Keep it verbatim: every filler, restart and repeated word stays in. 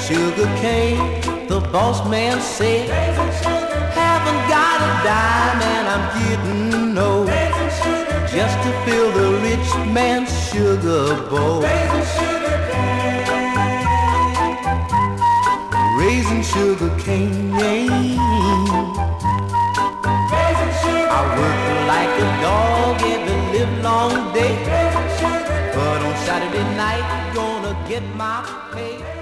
sugar cane, the boss man said. Haven't got a dime and I'm getting old, just to fill the rich man's sugar bowl. Raising sugar cane, I work like a dog every livelong day, but on Saturday night gonna get my pay.